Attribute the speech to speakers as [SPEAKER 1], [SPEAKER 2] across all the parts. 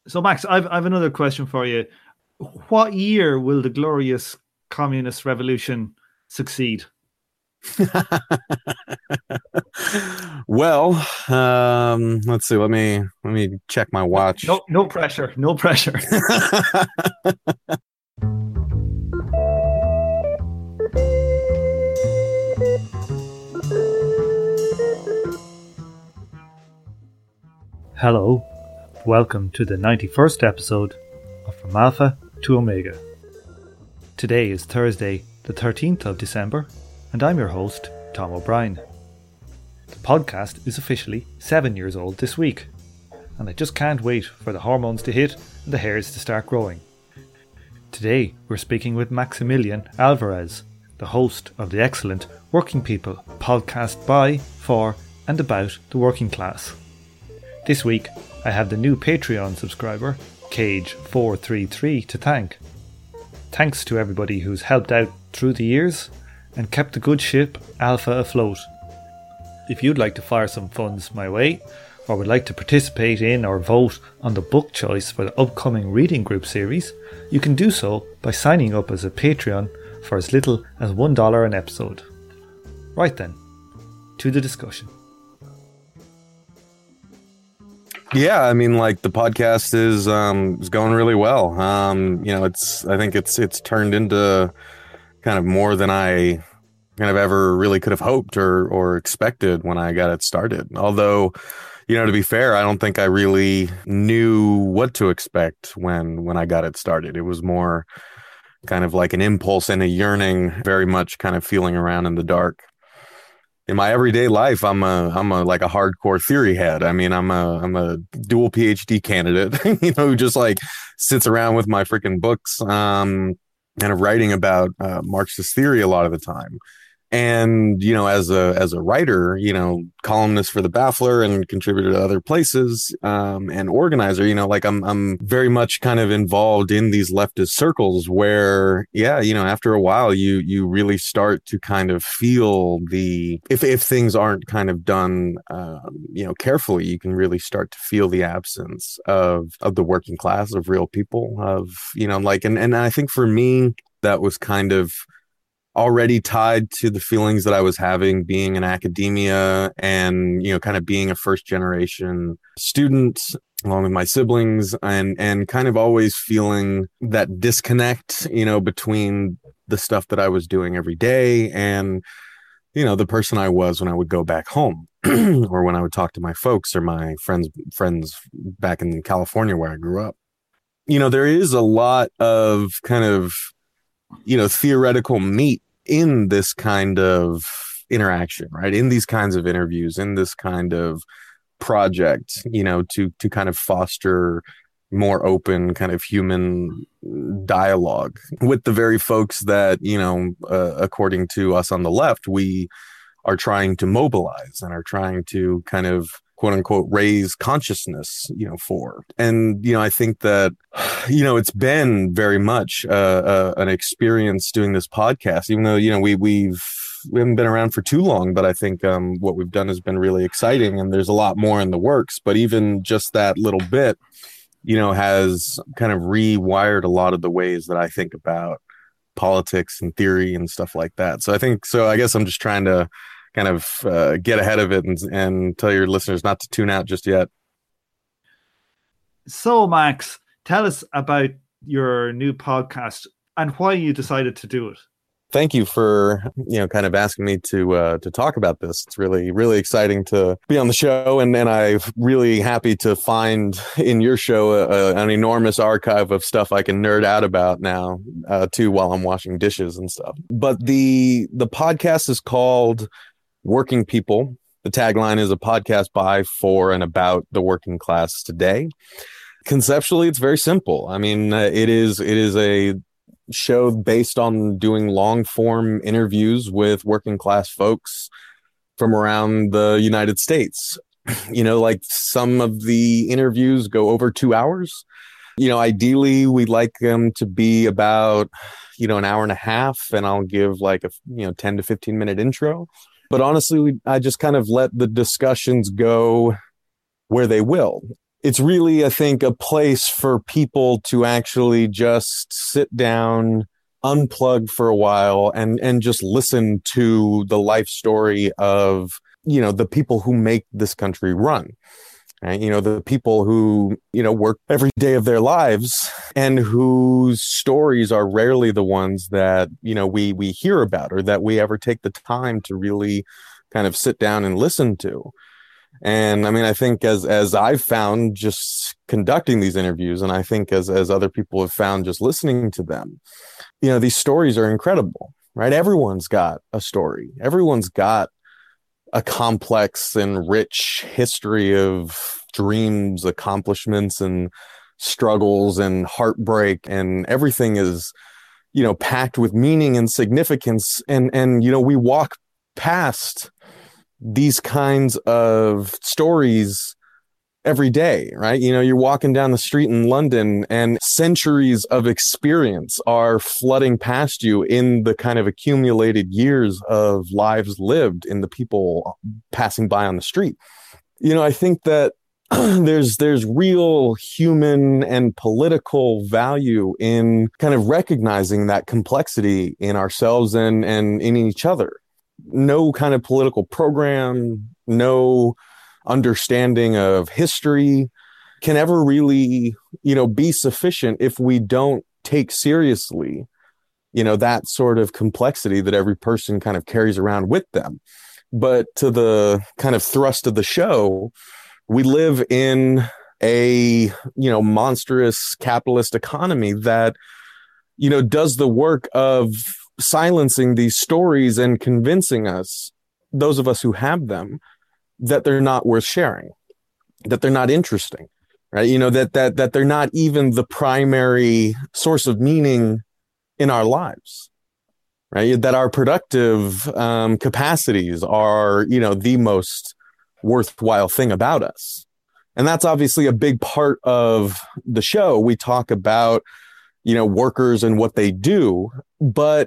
[SPEAKER 1] So, Max, I've another question for you. What year will the glorious communist revolution succeed?
[SPEAKER 2] Well, let's see. Let me check my
[SPEAKER 1] No,
[SPEAKER 2] watch.
[SPEAKER 1] no, no pressure. No pressure. Hello, welcome to the 91st episode of From Alpha to Omega. Today is Thursday, the 13th of December, and I'm your host, Tom O'Brien. The podcast is officially 7 years old this week, and I just can't wait for the hormones to hit and the hairs to start growing. Today we're speaking with Maximilian Alvarez, the host of the excellent Working People podcast by, for, and about the working class. This week, I have the new Patreon subscriber, Cage433, to thank. Thanks to everybody who's helped out through the years and kept the good ship Alpha afloat. If you'd like to fire some funds my way, or would like to participate in or vote on the book choice for the upcoming reading group series, you can do so by signing up as a Patreon for as little as $1 an episode. Right then, to the discussion.
[SPEAKER 2] Yeah, I mean, like the podcast is going really well. I think it's turned into kind of more than I kind of ever really could have hoped or expected when I got it started. Although, to be fair, I don't think I really knew what to expect when I got it started. It was more kind of like an impulse and a yearning, very much kind of feeling around in the dark. In my everyday life, I'm a like a hardcore theory head. I mean, I'm a dual PhD candidate, who just like sits around with my freaking books, kind of writing about Marxist theory a lot of the time. And, as a writer, columnist for the Baffler and contributor to other places, and organizer, I'm very much kind of involved in these leftist circles where, after a while, you really start to kind of feel if things aren't kind of done, carefully, you can really start to feel the absence of the working class, of real people, and I think for me, that was kind of already tied to the feelings that I was having being in academia and, kind of being a first generation student along with my siblings and kind of always feeling that disconnect, between the stuff that I was doing every day and, the person I was when I would go back home or when I would talk to my folks or my friends back in California where I grew up. There is a lot of kind of theoretical meat in this kind of interaction, right? In these kinds of interviews, in this kind of project, to kind of foster more open kind of human dialogue with the very folks that, according to us on the left, we are trying to mobilize and are trying to kind of quote unquote raise consciousness, for. And, I think that, it's been very much an experience doing this podcast, even though, we haven't been around for too long, but I think what we've done has been really exciting and there's a lot more in the works. But even just that little bit, has kind of rewired a lot of the ways that I think about politics and theory and stuff like that. So I guess I'm just trying to kind of get ahead of it and tell your listeners not to tune out just yet.
[SPEAKER 1] So, Max, tell us about your new podcast and why you decided to do it.
[SPEAKER 2] Thank you for, kind of asking me to talk about this. It's really, really exciting to be on the show. And I'm really happy to find in your show an enormous archive of stuff I can nerd out about now, too, while I'm washing dishes and stuff. But the podcast is called Working People. The tagline is a podcast by, for, and about the working class today. Conceptually, it's very simple. I mean, it is a show based on doing long form interviews with working class folks from around the United States. Like some of the interviews go over 2 hours. Ideally we'd like them to be about, an hour and a half, and I'll give like a 10 to 15 minute intro. But honestly, I just kind of let the discussions go where they will. it's really, I think, a place for people to actually just sit down, unplug for a while, and just listen to the life story of, the people who make this country run. Right? The people who, work every day of their lives and whose stories are rarely the ones that, we hear about or that we ever take the time to really kind of sit down and listen to. And I mean, I think as I've found just conducting these interviews, and I think as other people have found just listening to them, these stories are incredible, right? Everyone's got a story. Everyone's got a complex and rich history of dreams, accomplishments, and struggles and heartbreak, and everything is, packed with meaning and significance. And we walk past these kinds of stories every day, right? You're walking down the street in London and centuries of experience are flooding past you in the kind of accumulated years of lives lived in the people passing by on the street. I think that there's real human and political value in kind of recognizing that complexity in ourselves and in each other. No kind of political program, no understanding of history can ever really, be sufficient if we don't take seriously, that sort of complexity that every person kind of carries around with them. But to the kind of thrust of the show, we live in a, monstrous capitalist economy that, does the work of silencing these stories and convincing us, those of us who have them, that they're not worth sharing, that they're not interesting, right? That they're not even the primary source of meaning in our lives, right? That our productive capacities are, the most worthwhile thing about us. And that's obviously a big part of the show. We talk about, workers and what they do, but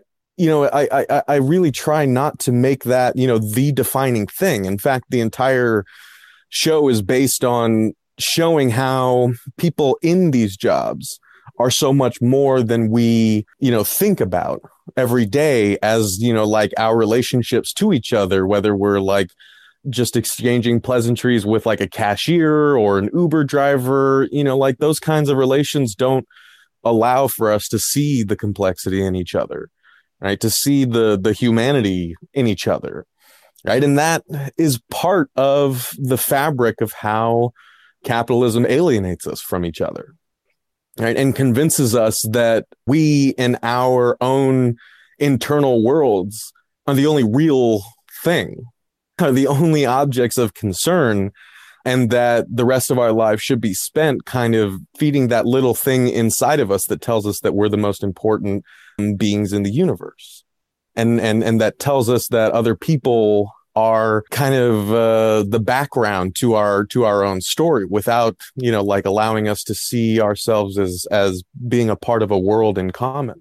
[SPEAKER 2] I really try not to make that, the defining thing. In fact, the entire show is based on showing how people in these jobs are so much more than we, think about every day as, like our relationships to each other, whether we're like just exchanging pleasantries with like a cashier or an Uber driver, like those kinds of relations don't allow for us to see the complexity in each other. Right, to see the humanity in each other, right? And that is part of the fabric of how capitalism alienates us from each other, right? And convinces us that we in our own internal worlds are the only real thing, are the only objects of concern, and that the rest of our lives should be spent kind of feeding that little thing inside of us that tells us that we're the most important beings in the universe. And that tells us that other people are kind of the background to our own story without, like allowing us to see ourselves as being a part of a world in common.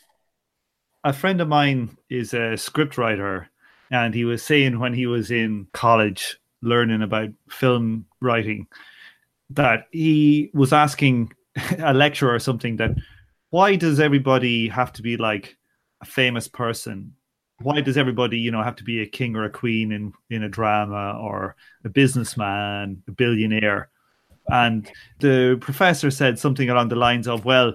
[SPEAKER 1] A friend of mine is a scriptwriter, and he was saying when he was in college learning about film writing that he was asking a lecturer or something that why does everybody have to be like a famous person? Why does everybody, have to be a king or a queen in a drama, or a businessman, a billionaire? And the professor said something along the lines of, well,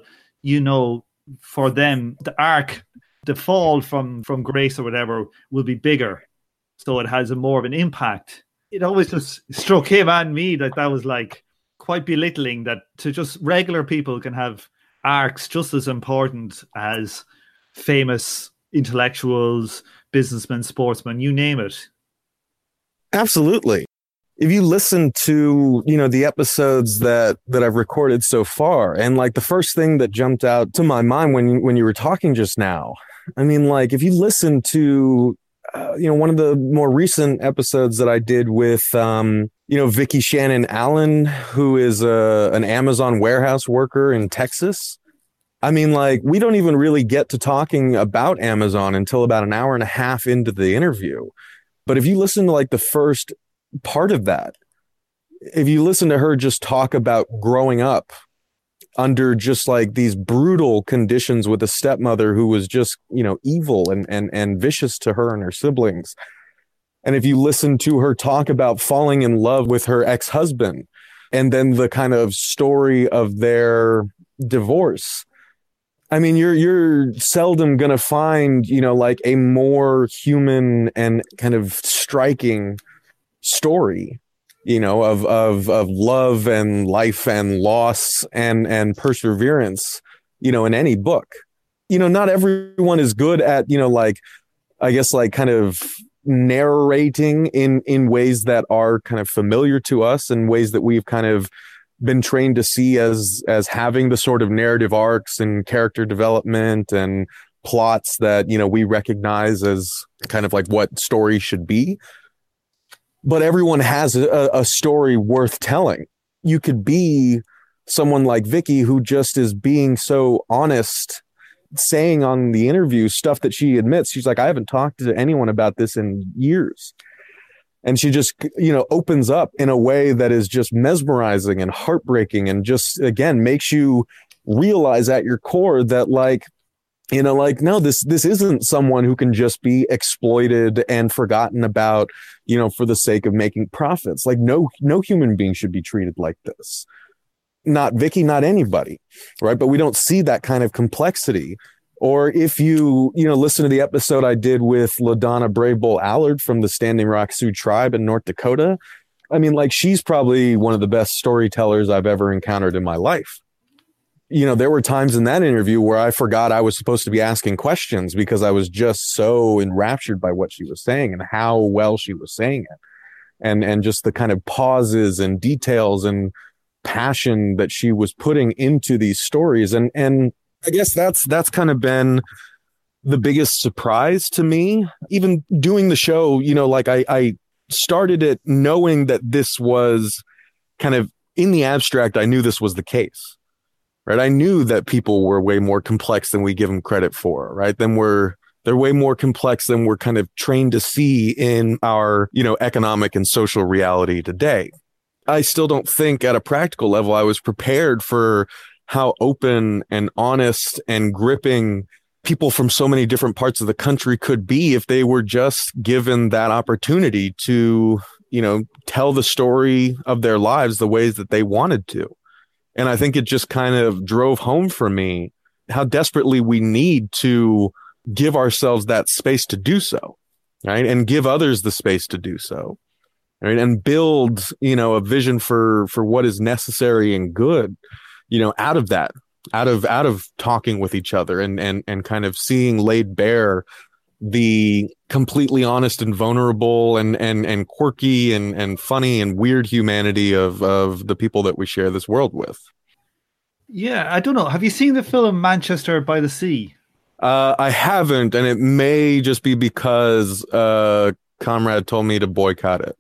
[SPEAKER 1] for them, the arc, the fall from grace or whatever will be bigger. So it has more of an impact. It always just struck him and me that was like quite belittling, that to just regular people can have arcs just as important as famous intellectuals, businessmen, sportsmen, you name it.
[SPEAKER 2] Absolutely. If you listen to, the episodes that I've recorded so far, and like the first thing that jumped out to my mind when you were talking just now, I mean, like if you listen to, one of the more recent episodes that I did with, Vicki Shannon Allen, who is an Amazon warehouse worker in Texas. I mean, like, we don't even really get to talking about Amazon until about an hour and a half into the interview. But if you listen to like the first part of that, if you listen to her just talk about growing up under just like these brutal conditions with a stepmother who was just, evil and vicious to her and her siblings. And if you listen to her talk about falling in love with her ex-husband and then the kind of story of their divorce, I mean, you're seldom going to find, like a more human and kind of striking story, of love and life and loss and perseverance, in any book. Not everyone is good at, like, I guess, like kind of narrating in ways that are kind of familiar to us and ways that we've kind of been trained to see as having the sort of narrative arcs and character development and plots that, we recognize as kind of like what story should be. But everyone has a story worth telling. You could be someone like Vicky who just is being so honest, saying on the interview stuff that she admits. She's like, I haven't talked to anyone about this in years. And she just, opens up in a way that is just mesmerizing and heartbreaking and just, again, makes you realize at your core that no, this isn't someone who can just be exploited and forgotten about, for the sake of making profits. Like no human being should be treated like this. Not Vicky, not anybody, right? But we don't see that kind of complexity. Or if you listen to the episode I did with LaDonna Brave Bull Allard from the Standing Rock Sioux tribe in North Dakota, I mean, like, she's probably one of the best storytellers I've ever encountered in my life. There were times in that interview where I forgot I was supposed to be asking questions because I was just so enraptured by what she was saying and how well she was saying it. And just the kind of pauses and details and passion that she was putting into these stories. And I guess that's kind of been the biggest surprise to me. Even doing the show, like I started it knowing that this was kind of in the abstract. I knew this was the case. Right. I knew that people were way more complex than we give them credit for. Right. They're way more complex than we're kind of trained to see in our, economic and social reality today. I still don't think at a practical level I was prepared for how open and honest and gripping people from so many different parts of the country could be if they were just given that opportunity to, tell the story of their lives the ways that they wanted to. And I think it just kind of drove home for me how desperately we need to give ourselves that space to do so, right? And give others the space to do so, right? And build, a vision for what is necessary and good, out of that, out of talking with each other and kind of seeing laid bare the completely honest and vulnerable and quirky and funny and weird humanity of the people that we share this world with.
[SPEAKER 1] Yeah, I don't know. Have you seen the film Manchester by the Sea?
[SPEAKER 2] I haven't, and it may just be because Comrade told me to boycott it.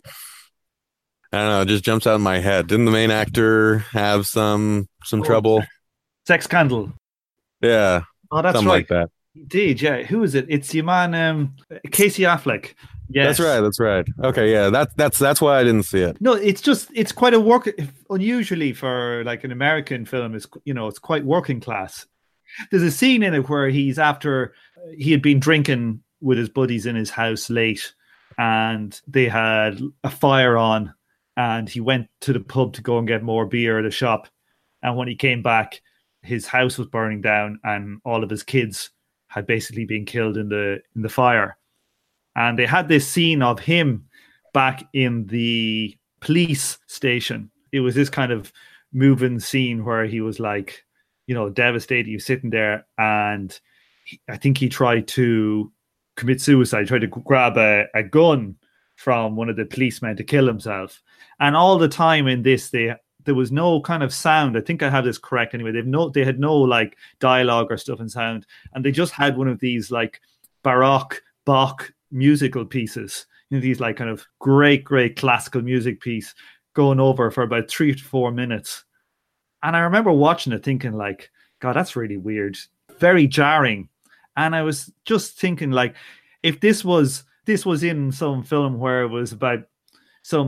[SPEAKER 2] I don't know, it just jumps out of my head. Didn't the main actor have some trouble?
[SPEAKER 1] Sex scandal.
[SPEAKER 2] Yeah.
[SPEAKER 1] Oh, that's
[SPEAKER 2] something
[SPEAKER 1] right.
[SPEAKER 2] Like that.
[SPEAKER 1] He did, yeah. Who is it? It's your man, Casey Affleck. Yes.
[SPEAKER 2] That's right. Okay, yeah, that's why I didn't see it.
[SPEAKER 1] No, it's quite unusually for like an American film. It's quite working class. There's a scene in it where he had been drinking with his buddies in his house late, and they had a fire on, and he went to the pub to go and get more beer at a shop, and when he came back, his house was burning down, and all of his kids had basically been killed in the fire. And they had this scene of him back in the police station. It was this kind of moving scene where he was like, devastated. He was sitting there, and I think he tried to commit suicide. He tried to grab a gun from one of the policemen to kill himself. And all the time in this, there was no kind of sound. I think I have this correct anyway. They had no like dialogue or stuff in sound, and they just had one of these like Baroque Bach musical pieces. These like kind of great classical music piece going over for about 3 to 4 minutes. And I remember watching it thinking like, God, that's really weird, very jarring. And I was just thinking like, if this was in some film where it was about some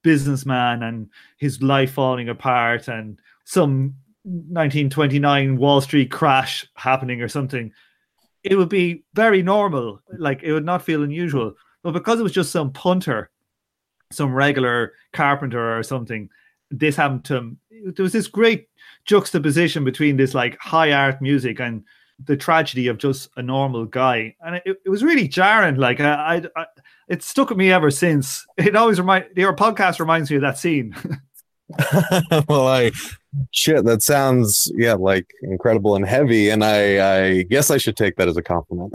[SPEAKER 1] businessman and his life falling apart and some 1929 Wall Street crash happening or something, it would be very normal. Like, it would not feel unusual. But because it was just some punter, some regular carpenter or something, this happened to him. There was this great juxtaposition between this like high art music and the tragedy of just a normal guy, and it was really jarring. Like, I it stuck with me ever since. It always your podcast reminds me of that scene.
[SPEAKER 2] Well, that sounds like incredible and heavy, and I guess I should take that as a compliment.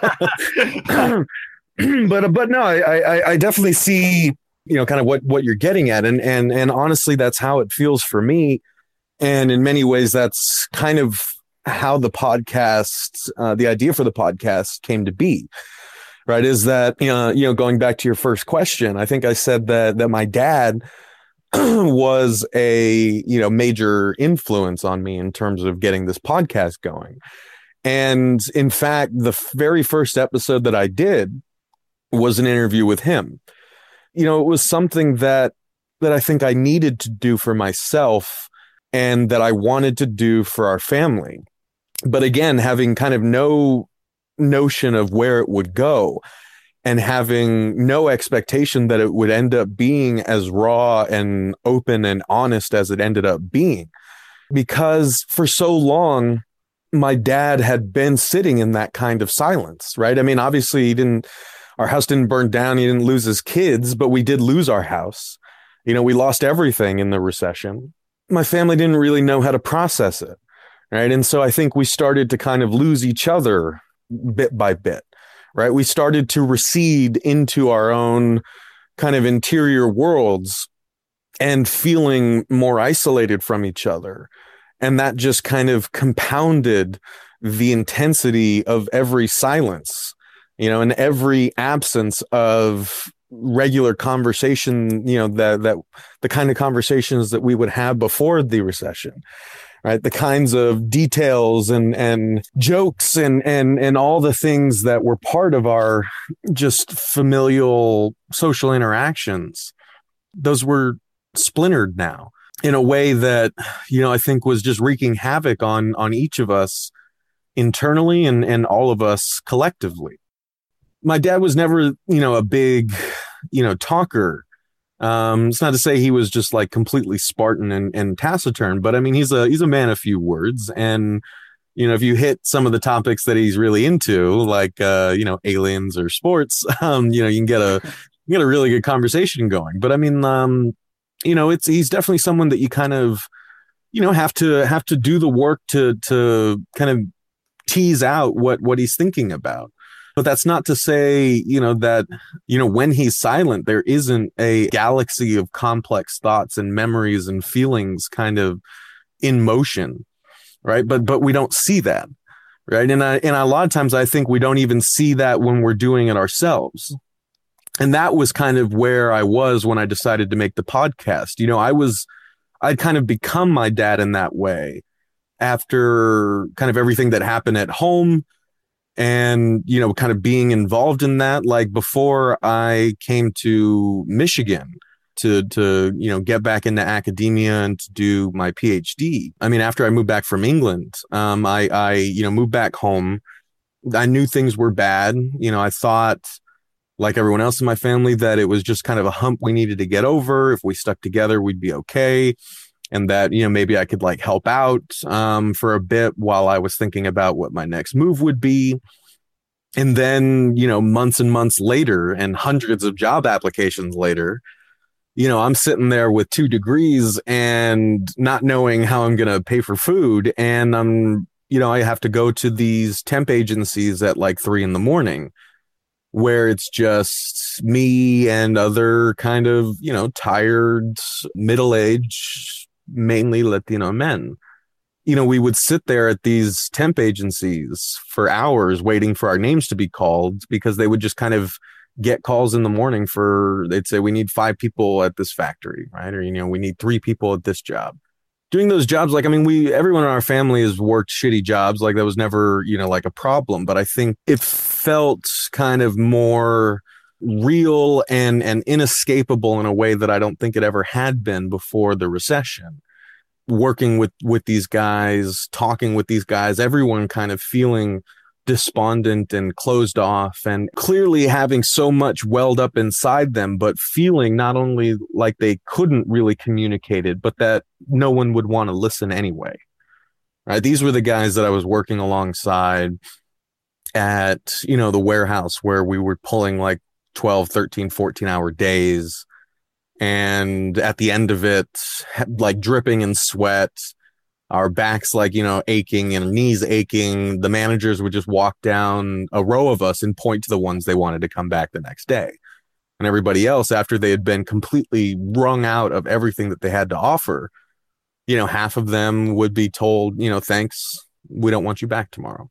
[SPEAKER 2] but no, I definitely see, kind of what you're getting at, and honestly, that's how it feels for me. And in many ways, that's kind of how the podcast, the idea for the podcast came to be, right? Is that, going back to your first question, I think I said that my dad was a, major influence on me in terms of getting this podcast going. And in fact, the very first episode that I did was an interview with him. It was something that I think I needed to do for myself and that I wanted to do for our family. But again, having kind of no notion of where it would go and having no expectation that it would end up being as raw and open and honest as it ended up being. Because for so long, my dad had been sitting in that kind of silence, right? I mean, obviously our house didn't burn down. He didn't lose his kids, but we did lose our house. We lost everything in the recession. My family didn't really know how to process it, right? And so I think we started to kind of lose each other bit by bit, right? We started to recede into our own kind of interior worlds and feeling more isolated from each other. And that just kind of compounded the intensity of every silence, and every absence of regular conversation, that the kind of conversations that we would have before the recession, right? The kinds of details and jokes and all the things that were part of our just familial social interactions. Those were splintered now in a way that, I think was just wreaking havoc on each of us internally and all of us collectively. My dad was never, a big, talker. It's not to say he was just like completely Spartan and taciturn, but I mean, he's a man of few words. And, if you hit some of the topics that he's really into, like, aliens or sports, you can get a really good conversation going. But I mean, he's definitely someone that you kind of, have to do the work to kind of tease out what he's thinking about. But that's not to say, that, when he's silent, there isn't a galaxy of complex thoughts and memories and feelings kind of in motion, right? But we don't see that, right? And a lot of times I think we don't even see that when we're doing it ourselves. And that was kind of where I was when I decided to make the podcast. I'd kind of become my dad in that way after kind of everything that happened at home. And, kind of being involved in that, like before I came to Michigan to get back into academia and to do my PhD. I mean, after I moved back from England, I moved back home. I knew things were bad. I thought, like everyone else in my family, that it was just kind of a hump we needed to get over. If we stuck together, we'd be okay. And that, maybe I could like help out for a bit while I was thinking about what my next move would be. And then, months and months later and hundreds of job applications later, I'm sitting there with 2 degrees and not knowing how I'm going to pay for food. And I have to go to these temp agencies at like 3 a.m, where it's just me and other kind of, tired, middle-aged, mainly Latino men. We would sit there at these temp agencies for hours waiting for our names to be called because they would just kind of get calls in the morning they'd say, we need 5 people at this factory, right? Or, we need 3 people at this job. Doing those jobs, like, I mean, everyone in our family has worked shitty jobs. Like, that was never, like a problem. But I think it felt kind of more real and inescapable in a way that I don't think it ever had been before the recession. Working with these guys, talking with these guys, everyone kind of feeling despondent and closed off, and clearly having so much welled up inside them, but feeling not only like they couldn't really communicate it, but that no one would want to listen anyway. Right? These were the guys that I was working alongside at, the warehouse, where we were pulling like 12, 13, 14-hour days. And at the end of it, like dripping in sweat, our backs like, aching and knees aching. The managers would just walk down a row of us and point to the ones they wanted to come back the next day. And everybody else, after they had been completely wrung out of everything that they had to offer, half of them would be told, thanks, we don't want you back tomorrow.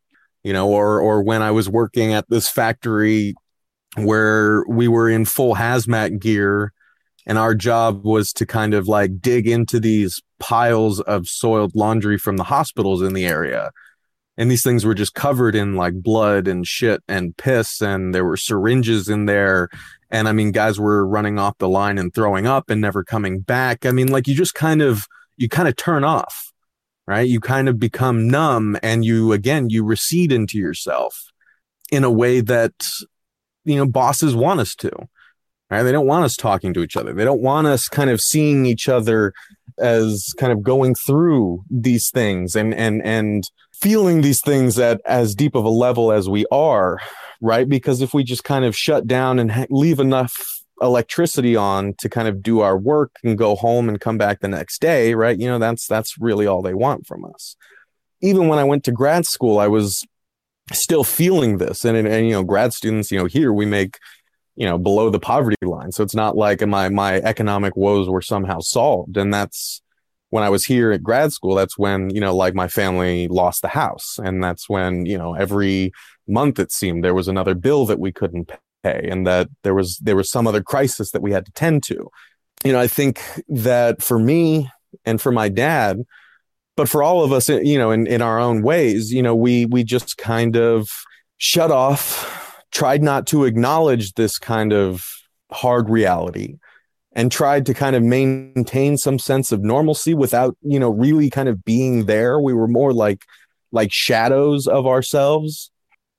[SPEAKER 2] Or when I was working at this factory where we were in full hazmat gear, and our job was to kind of like dig into these piles of soiled laundry from the hospitals in the area. And these things were just covered in like blood and shit and piss. And there were syringes in there. And I mean, guys were running off the line and throwing up and never coming back. I mean, like you kind of turn off, right? You kind of become numb, and you recede into yourself in a way that, bosses want us to. Right? They don't want us talking to each other. They don't want us kind of seeing each other as kind of going through these things and feeling these things at as deep of a level as we are, right? Because if we just kind of shut down and leave enough electricity on to kind of do our work and go home and come back the next day, right? That's really all they want from us. Even when I went to grad school, I was still feeling this. And grad students, here we make below the poverty line. So it's not like my economic woes were somehow solved. And that's when I was here at grad school, that's when, like my family lost the house. And that's when, every month it seemed there was another bill that we couldn't pay, and that there was some other crisis that we had to tend to. I think that for me and for my dad, but for all of us, in our own ways, we just kind of shut off, tried not to acknowledge this kind of hard reality, and tried to kind of maintain some sense of normalcy without, really kind of being there. We were more like shadows of ourselves.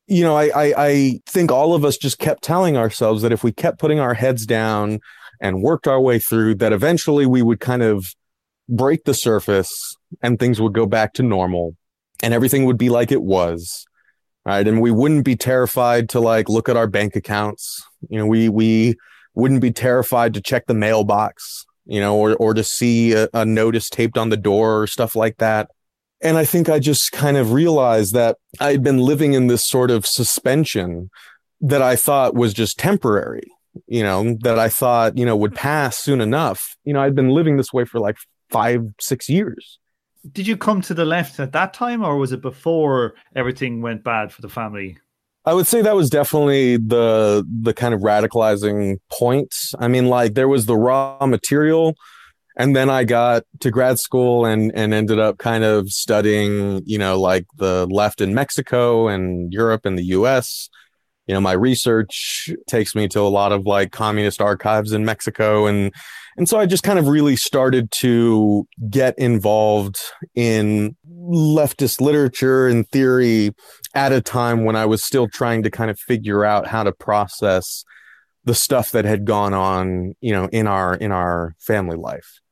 [SPEAKER 2] I think all of us just kept telling ourselves that if we kept putting our heads down and worked our way through, that eventually we would kind of break the surface and things would go back to normal and everything would be like it was. Right. And we wouldn't be terrified to like look at our bank accounts. We wouldn't be terrified to check the mailbox, or to see a notice taped on the door or stuff like that. And I think I just kind of realized that I'd been living in this sort of suspension that I thought was just temporary, that I thought, would pass soon enough. I'd been living this way for like 5-6 years.
[SPEAKER 1] Did you come to the left at that time, or was it before everything went bad for the family?
[SPEAKER 2] I would say that was definitely the kind of radicalizing point. I mean, like there was the raw material, and then I got to grad school and ended up kind of studying, like the left in Mexico and Europe and the US. My research takes me to a lot of like communist archives in Mexico. And so I just kind of really started to get involved in leftist literature and theory at a time when I was still trying to kind of figure out how to process the stuff that had gone on, in our family life.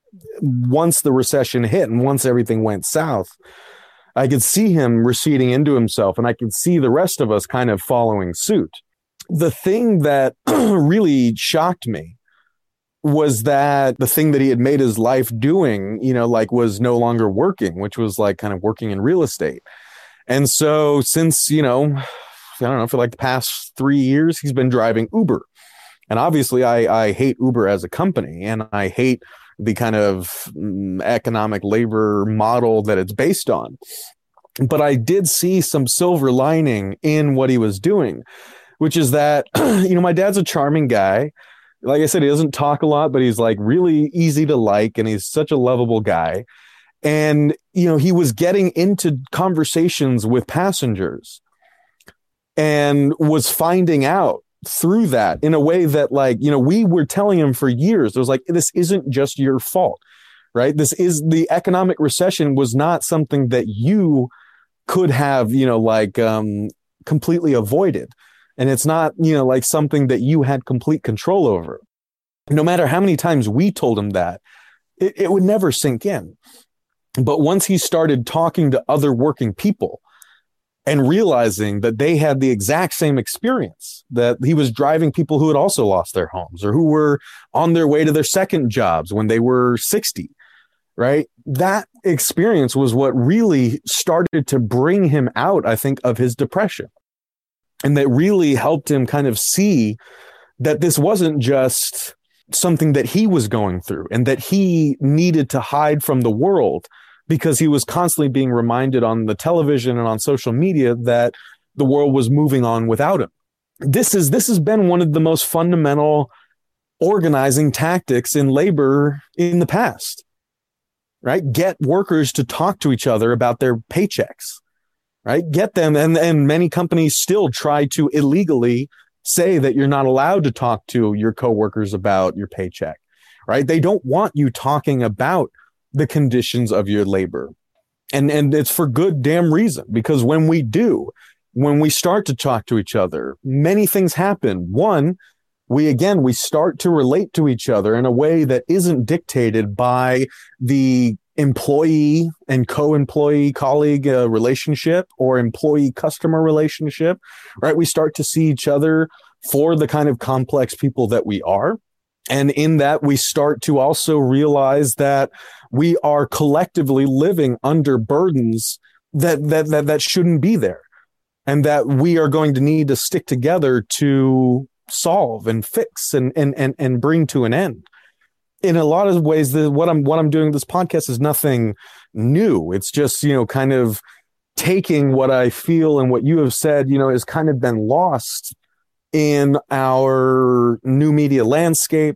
[SPEAKER 2] Once the recession hit and once everything went south, I could see him receding into himself, and I could see the rest of us kind of following suit. The thing that really shocked me was that the thing that he had made his life doing, was no longer working, which was like kind of working in real estate. And so since, I don't know, for like the past 3 years, he's been driving Uber. And obviously I hate Uber as a company, and I hate the kind of economic labor model that it's based on. But I did see some silver lining in what he was doing, which is that, my dad's a charming guy. Like I said, he doesn't talk a lot, but he's like really easy to like, and he's such a lovable guy. And, he was getting into conversations with passengers and was finding out through that in a way that, like, we were telling him for years, it was like, this isn't just your fault, right? This is the economic recession was not something that you could have, completely avoided. And it's not, like something that you had complete control over. No matter how many times we told him that, it would never sink in. But once he started talking to other working people and realizing that they had the exact same experience, that he was driving people who had also lost their homes or who were on their way to their second jobs when they were 60, right? That experience was what really started to bring him out, I think, of his depression. And that really helped him kind of see that this wasn't just something that he was going through and that he needed to hide from the world, because he was constantly being reminded on the television and on social media that the world was moving on without him. This has been one of the most fundamental organizing tactics in labor in the past, right? Get workers to talk to each other about their paychecks, right? Get them. And many companies still try to illegally say that you're not allowed to talk to your coworkers about your paycheck, right? They don't want you talking about the conditions of your labor. And it's for good damn reason, because when we start to talk to each other, many things happen. One, we start to relate to each other in a way that isn't dictated by the employee and co-employee colleague relationship or employee customer relationship, right? We start to see each other for the kind of complex people that we are. And in that, we start to also realize that we are collectively living under burdens that shouldn't be there, and that we are going to need to stick together to solve and fix and bring to an end. In a lot of ways, what I'm doing this podcast is nothing new. It's just, kind of taking what I feel and what you have said, has kind of been lost in our new media landscape,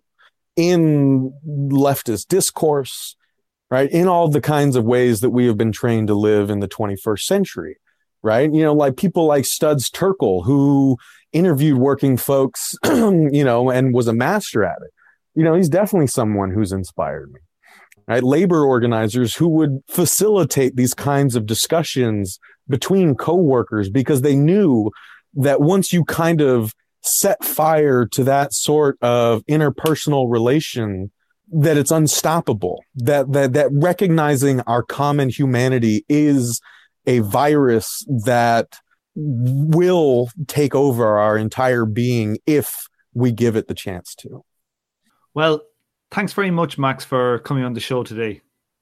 [SPEAKER 2] in leftist discourse, right? In all the kinds of ways that we have been trained to live in the 21st century, right? Like people like Studs Terkel, who interviewed working folks, and was a master at it. He's definitely someone who's inspired me, right? Labor organizers who would facilitate these kinds of discussions between coworkers, because they knew that once you kind of set fire to that sort of interpersonal relation, that it's unstoppable, that recognizing our common humanity is a virus that will take over our entire being if we give it the chance to.
[SPEAKER 1] Well, thanks very much, Max, for coming on the show today.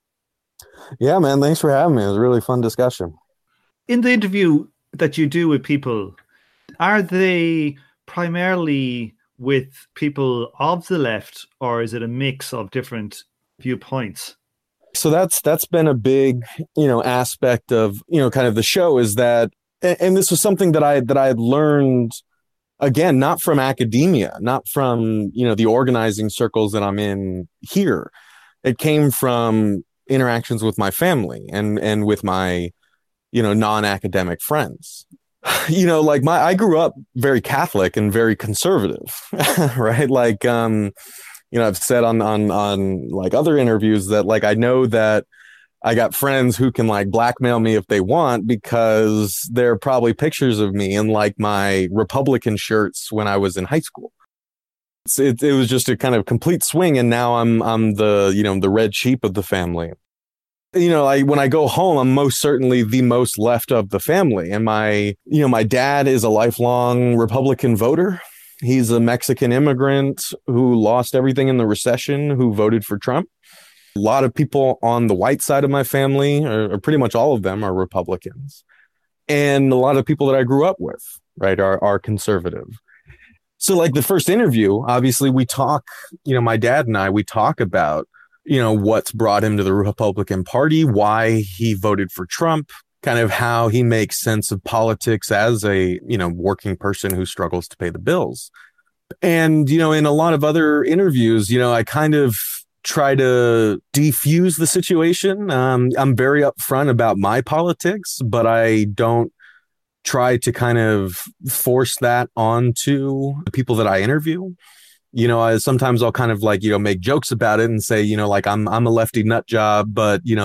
[SPEAKER 2] Yeah, man. Thanks for having me. It was a really fun discussion.
[SPEAKER 1] In the interview that you do with people, are they primarily with people of the left, or is it a mix of different viewpoints?
[SPEAKER 2] So that's been a big, aspect of, kind of the show, is that, and this was something that I had learned, again, not from academia, not from, the organizing circles that I'm in here. It came from interactions with my family and with my, non-academic friends. I grew up very Catholic and very conservative, right? Like, I've said on like other interviews that, like, I know that I got friends who can, like, blackmail me if they want, because there are probably pictures of me in, like, my Republican shirts when I was in high school. It was just a kind of complete swing. And now I'm the, the red sheep of the family. When I go home, I'm most certainly the most left of the family. And my dad is a lifelong Republican voter. He's a Mexican immigrant who lost everything in the recession, who voted for Trump. A lot of people on the white side of my family, or pretty much all of them, are Republicans. And a lot of people that I grew up with, right, are conservative. So, like, the first interview, obviously we talk, my dad and we talk about, what's brought him to the Republican Party, why he voted for Trump, kind of how he makes sense of politics as a, working person who struggles to pay the bills. And, in a lot of other interviews, I kind of try to defuse the situation. I'm very upfront about my politics, but I don't try to kind of force that onto the people that I interview. Sometimes I'll kind of like, make jokes about it and say, like I'm a lefty nut job, but you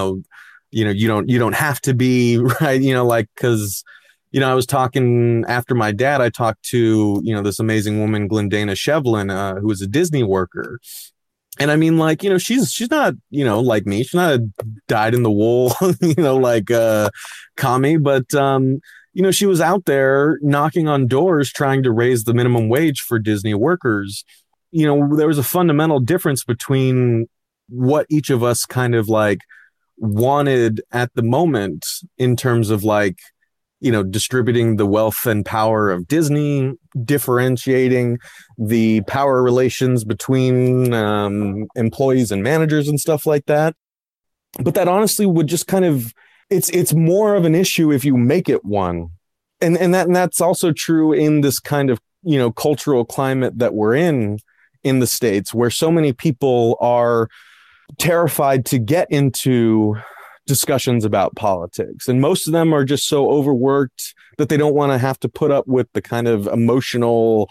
[SPEAKER 2] don't have to be, right. Like, cause I was talking after my dad, I talked to, this amazing woman, Glendana Shevlin, who was a Disney worker. And I mean, like, she's not, like me, she's not a dyed in the wool, like commie, but, she was out there knocking on doors, trying to raise the minimum wage for Disney workers. There was a fundamental difference between what each of us kind of like wanted at the moment in terms of like, distributing the wealth and power of Disney, differentiating the power relations between employees and managers and stuff like that. But that honestly would just kind of, it's more of an issue if you make it one. And that's also true in this kind of, cultural climate that we're in the States, where so many people are terrified to get into discussions about politics. And most of them are just so overworked that they don't want to have to put up with the kind of emotional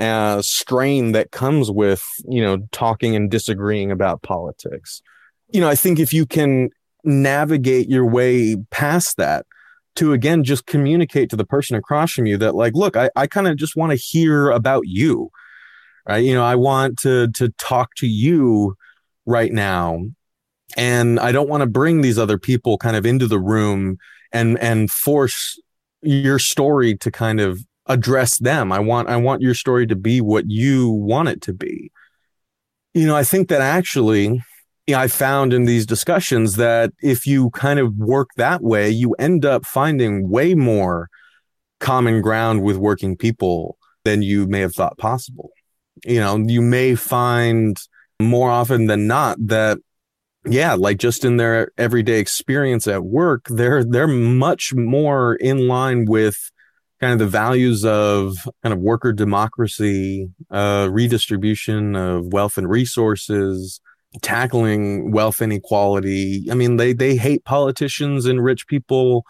[SPEAKER 2] strain that comes with, talking and disagreeing about politics. I think if you can navigate your way past that to, again, just communicate to the person across from you that like, look, I kind of just want to hear about you, right? I want to talk to you right now. And I don't want to bring these other people kind of into the room and force your story to kind of address them. I want your story to be what you want it to be. I think that actually, I found in these discussions that if you kind of work that way, you end up finding way more common ground with working people than you may have thought possible. You may find more often than not that, yeah, like just in their everyday experience at work, they're much more in line with kind of the values of kind of worker democracy, redistribution of wealth and resources, tackling wealth inequality. I mean, they hate politicians and rich people,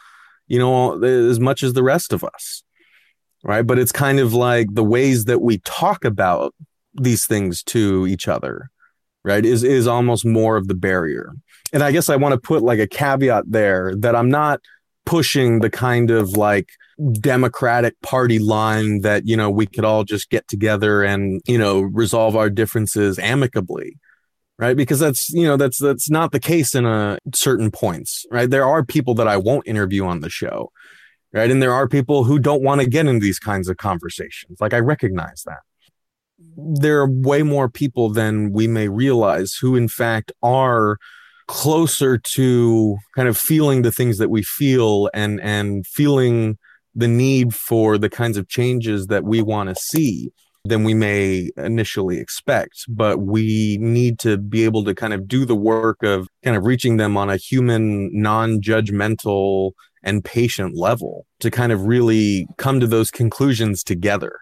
[SPEAKER 2] as much as the rest of us, right? But it's kind of like the ways that we talk about these things to each other, right, is almost more of the barrier. And I guess I want to put like a caveat there that I'm not pushing the kind of like Democratic Party line that, we could all just get together and, resolve our differences amicably, right? Because that's not the case in certain points, right? There are people that I won't interview on the show, right? And there are people who don't want to get into these kinds of conversations. Like, I recognize that. There are way more people than we may realize who, in fact, are closer to kind of feeling the things that we feel and feeling the need for the kinds of changes that we want to see than we may initially expect. But we need to be able to kind of do the work of kind of reaching them on a human, non-judgmental and patient level to kind of really come to those conclusions together.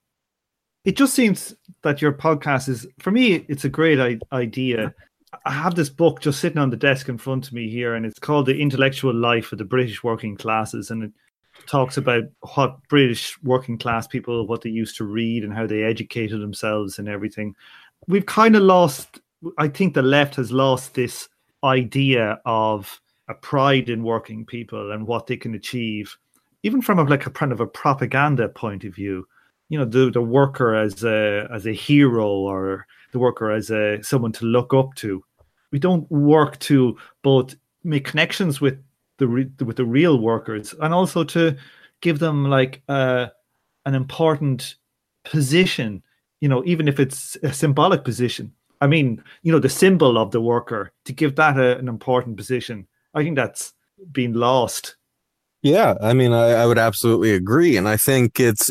[SPEAKER 1] It just seems that your podcast is, for me, it's a great idea. I have this book just sitting on the desk in front of me here, and it's called The Intellectual Life of the British Working Classes. And it talks about what British working class people, what they used to read and how they educated themselves and everything. We've kind of lost, I think the left has lost this idea of a pride in working people and what they can achieve, even from a kind of a propaganda point of view. The worker as a hero, or the worker as someone to look up to. We don't work to both make connections with the real workers and also to give them like an important position, even if it's a symbolic position. I mean, the symbol of the worker, to give that an important position. I think that's been lost.
[SPEAKER 2] Yeah, I mean, I would absolutely agree. And I think it's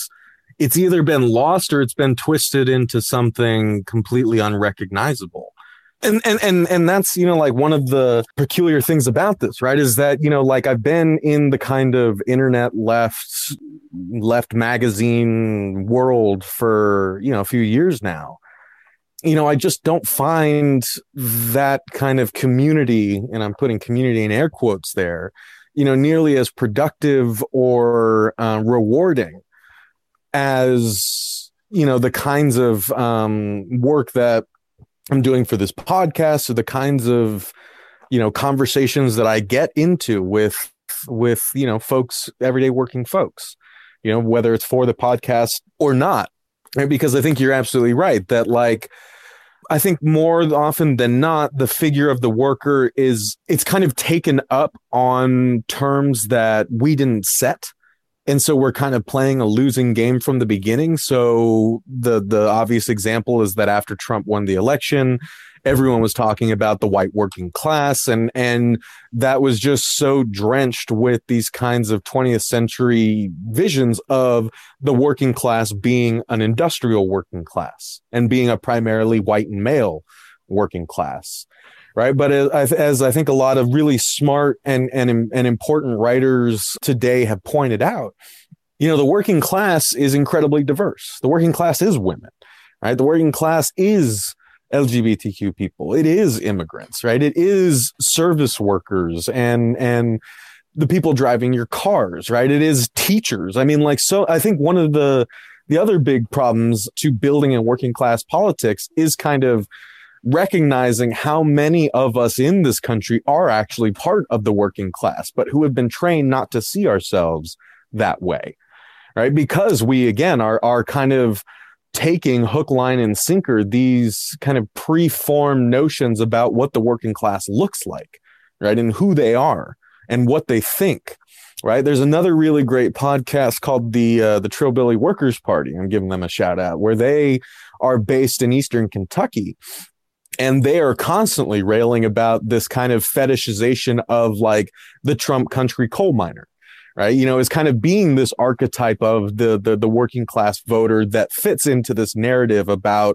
[SPEAKER 2] either been lost or it's been twisted into something completely unrecognizable. And that's, like one of the peculiar things about this, right? Is that, like I've been in the kind of internet left magazine world for, a few years now. I just don't find that kind of community, and I'm putting community in air quotes there, nearly as productive or rewarding as, the kinds of work that I'm doing for this podcast, or the kinds of, conversations that I get into with, folks, everyday working folks, whether it's for the podcast or not. Right? Because I think you're absolutely right that, like, I think more often than not, the figure of the worker it's kind of taken up on terms that we didn't set. And so we're kind of playing a losing game from the beginning. So the obvious example is that after Trump won the election, everyone was talking about the white working class. And that was just so drenched with these kinds of 20th century visions of the working class being an industrial working class and being a primarily white and male working class. Right. But as I think a lot of really smart and important writers today have pointed out, the working class is incredibly diverse. The working class is women. Right. The working class is LGBTQ people. It is immigrants. Right. It is service workers and the people driving your cars. Right. It is teachers. I mean, so I think one of the other big problems to building a working class politics is kind of recognizing how many of us in this country are actually part of the working class, but who have been trained not to see ourselves that way, right? Because we, again, are kind of taking hook, line, and sinker these kind of preformed notions about what the working class looks like, right? And who they are and what they think, right? There's another really great podcast called the Trillbilly Workers Party. I'm giving them a shout out, where they are based in Eastern Kentucky. And they are constantly railing about this kind of fetishization of, like, the Trump country coal miner, right? As kind of being this archetype of the working class voter that fits into this narrative about,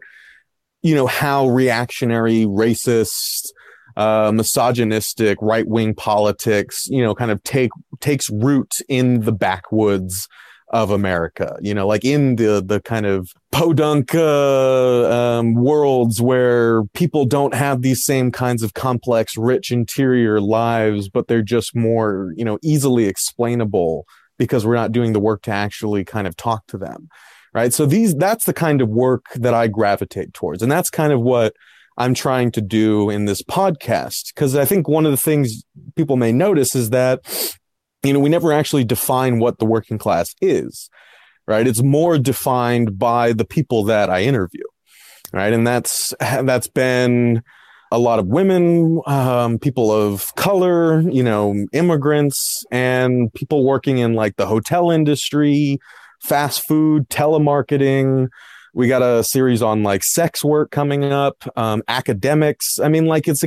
[SPEAKER 2] how reactionary, racist, misogynistic, right-wing politics, kind of takes root in the backwoods of America, like in the kind of podunk worlds where people don't have these same kinds of complex, rich interior lives, but they're just more, easily explainable because we're not doing the work to actually kind of talk to them. Right. So that's the kind of work that I gravitate towards. And that's kind of what I'm trying to do in this podcast. Because I think one of the things people may notice is that we never actually define what the working class is, right? It's more defined by the people that I interview, right? And that's been a lot of women, people of color, immigrants, and people working in, like, the hotel industry, fast food, telemarketing. We got a series on, like, sex work coming up, academics. I mean, like,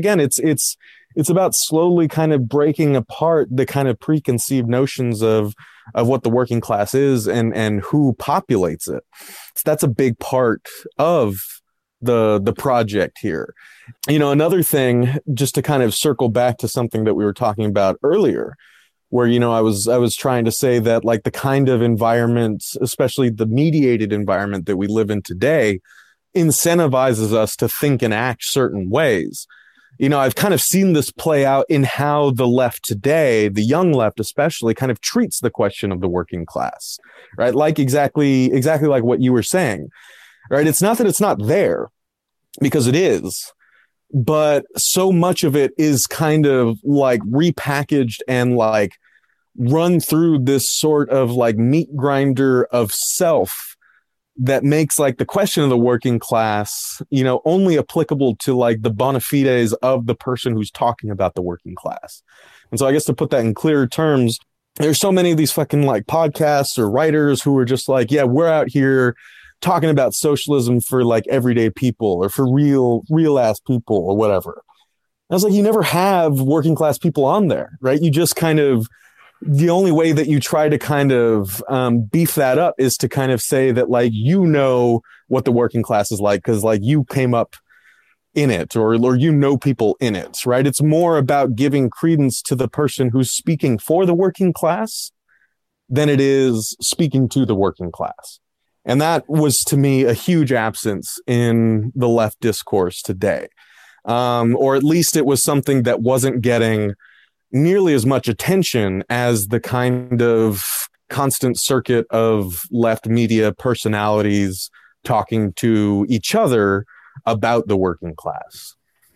[SPEAKER 2] it's about slowly kind of breaking apart the kind of preconceived notions of what the working class is and who populates it. So that's a big part of the project here. Another thing, just to kind of circle back to something that we were talking about earlier, where, I was trying to say that, like, the kind of environment, especially the mediated environment that we live in today, incentivizes us to think and act certain ways. I've kind of seen this play out in how the left today, the young left especially, kind of treats the question of the working class, right? Like exactly like what you were saying, right? It's not that it's not there, because it is, but so much of it is kind of, like, repackaged and, like, run through this sort of, like, meat grinder of self that makes, like, the question of the working class, only applicable to, like, the bona fides of the person who's talking about the working class. And so I guess to put that in clearer terms, there's so many of these fucking, like, podcasts or writers who are just like, yeah, we're out here talking about socialism for, like, everyday people or for real ass people or whatever. I was like, you never have working class people on there, right? You just kind of, the only way that you try to kind of beef that up is to kind of say that, like, what the working class is like because, like, you came up in it or people in it, right? It's more about giving credence to the person who's speaking for the working class than it is speaking to the working class. And that was, to me, a huge absence in the left discourse today. Or at least it was something that wasn't getting nearly as much attention as the kind of constant circuit of left media personalities talking to each other about the working class.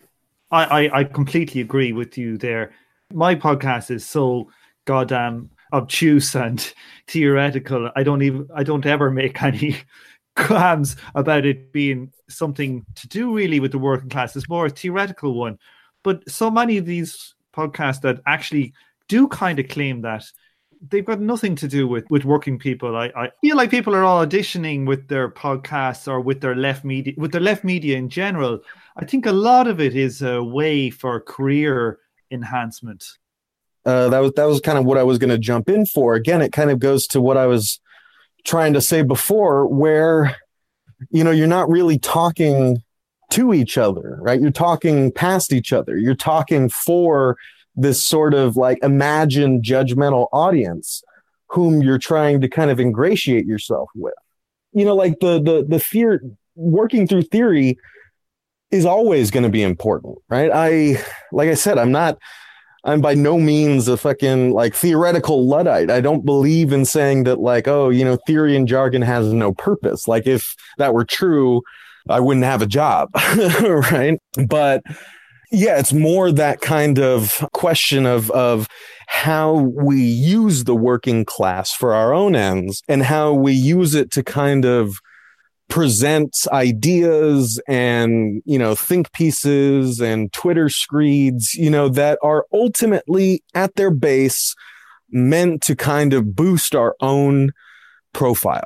[SPEAKER 1] I completely agree with you there. My podcast is so goddamn obtuse and theoretical. I don't ever make any claims about it being something to do really with the working class. It's more a theoretical one. But so many of these podcasts that actually do kind of claim that they've got nothing to do with working people. I feel like people are all auditioning with their podcasts or with their left media in general. I think a lot of it is a way for career enhancement.
[SPEAKER 2] That was kind of what I was going to jump in for. Again, it kind of goes to what I was trying to say before, where, you're not really talking to each other, right? You're talking past each other. You're talking for this sort of like imagined judgmental audience whom you're trying to kind of ingratiate yourself with. Like the fear, working through theory is always going to be important, right? Like I said, I'm by no means a fucking like theoretical Luddite. I don't believe in saying that like, theory and jargon has no purpose. Like if that were true, I wouldn't have a job, right? But yeah, it's more that kind of question of how we use the working class for our own ends and how we use it to kind of present ideas and, think pieces and Twitter screeds, that are ultimately at their base meant to kind of boost our own profile,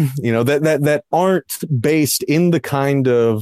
[SPEAKER 2] that aren't based in the kind of,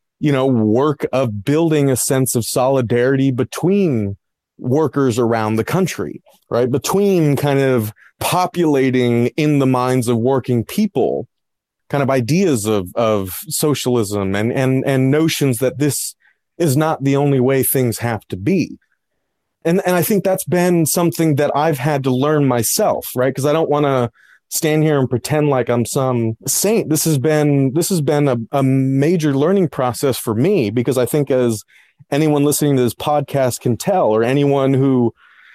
[SPEAKER 2] work of building a sense of solidarity between workers around the country, right? Between kind of populating in the minds of working people kind of ideas of socialism and notions that this is not the only way things have to be. And I think that's been something that I've had to learn myself, right? Because I don't want to stand here and pretend like I'm some saint. This has been a major learning process for me, because I think as anyone listening to this podcast can tell, or anyone who,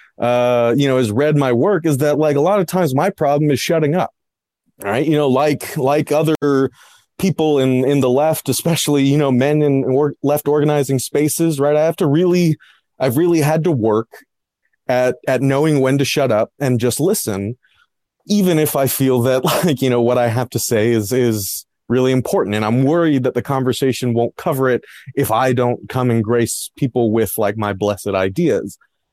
[SPEAKER 2] has read my work, is that like a lot of times my problem is shutting up, right? Like other people in the left, especially, men in left organizing spaces, right? I've really had to work at knowing when to shut up and just listen, even if I feel that like, what I have to say is really important. And I'm worried that the conversation won't cover it if I don't come and grace people with like my blessed ideas.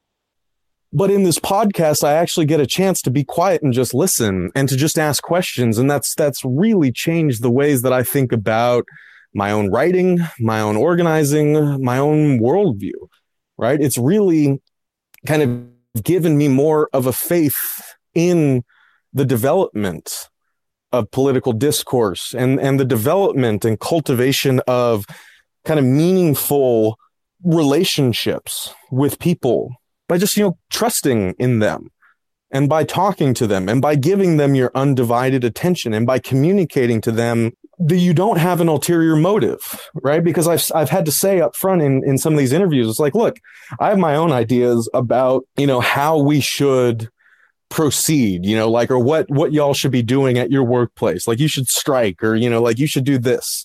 [SPEAKER 2] But in this podcast, I actually get a chance to be quiet and just listen and to just ask questions. And that's really changed the ways that I think about my own writing, my own organizing, my own worldview, right? It's really kind of given me more of a faith in the development of political discourse and the development and cultivation of kind of meaningful relationships with people by just, trusting in them and by talking to them and by giving them your undivided attention and by communicating to them that you don't have an ulterior motive, right? Because I've had to say up front in some of these interviews, it's like, look, I have my own ideas about, how we should proceed, or what y'all should be doing at your workplace. Like you should strike, or, like you should do this.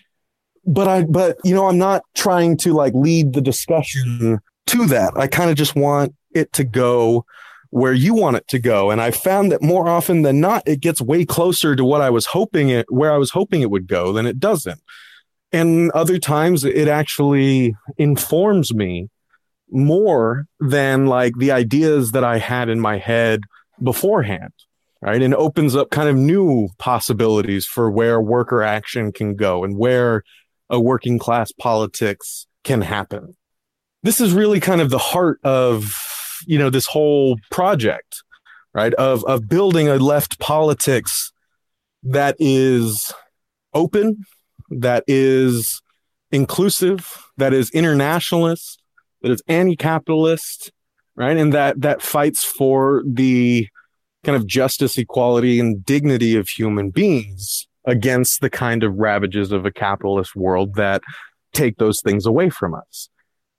[SPEAKER 2] But I'm not trying to like lead the discussion to that. I kind of just want it to go where you want it to go. And I found that more often than not, it gets way closer to where I was hoping it would go than it doesn't. And other times it actually informs me more than like the ideas that I had in my head beforehand, right? And opens up kind of new possibilities for where worker action can go and where a working class politics can happen. This is really kind of the heart of, this whole project, right? Of building a left politics that is open, that is inclusive, that is internationalist, that is anti-capitalist, right? And that fights for the kind of justice, equality, and dignity of human beings against the kind of ravages of a capitalist world that take those things away from us.